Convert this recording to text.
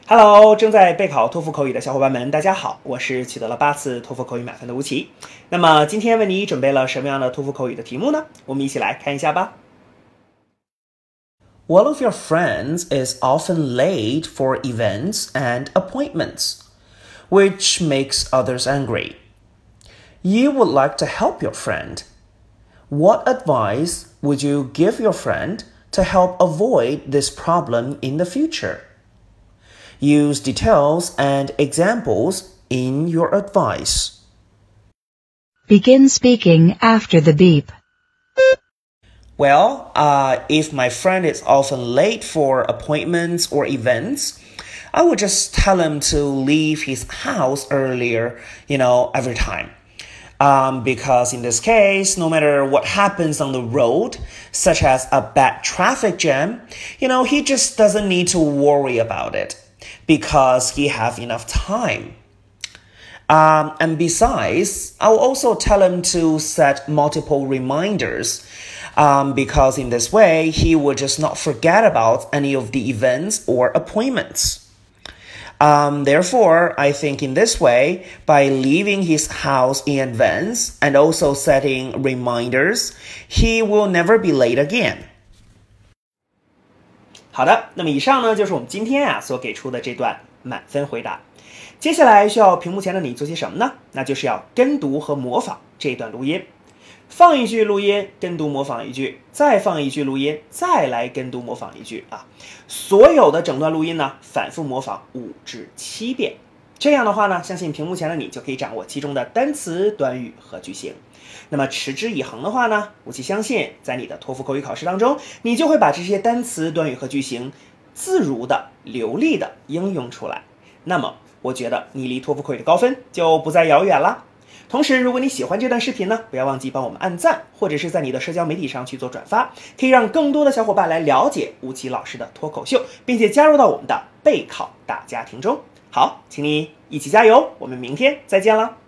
Hello，正在备考托福口语的小伙伴们，大家好，我是取得了8次托福口语满分的吴奇。那么今天为你准备了什么样的托福口语的题目呢？我们一起来看一下吧。One of your friends is often late for events and appointments, which makes others angry. You would like to help your friend. What advice would you give your friend to help avoid this problem in the future?Use details and examples in your advice. Begin speaking after the beep. Well, if my friend is often late for appointments or events, I would just tell him to leave his house earlier, every time. Because in this case, no matter what happens on the road, such as a bad traffic jam, he just doesn't need to worry about it.Because he have enough time. And besides, I'll also tell him to set multiple reminders, because in this way, he will just not forget about any of the events or appointments. Therefore, I think in this way, by leaving his house in advance and also setting reminders, he will never be late again.好的，那么以上呢就是我们今天所给出的这段满分回答。接下来需要屏幕前的你做些什么呢？那就是要跟读和模仿这段录音。放一句录音，跟读模仿一句，再放一句录音，再来跟读模仿一句啊。所有的整段录音呢，反复模仿5至7遍。这样的话呢，相信屏幕前的你就可以掌握其中的单词、短语和句型。那么持之以恒的话呢，吴奇相信在你的托福口语考试当中，你就会把这些单词、短语和句型自如的、流利的应用出来。那么我觉得你离托福口语的高分就不再遥远了。同时，如果你喜欢这段视频呢，不要忘记帮我们按赞，或者是在你的社交媒体上去做转发，可以让更多的小伙伴来了解吴奇老师的脱口秀，并且加入到我们的备考大家庭中。好，请你一起加油，我们明天再见了。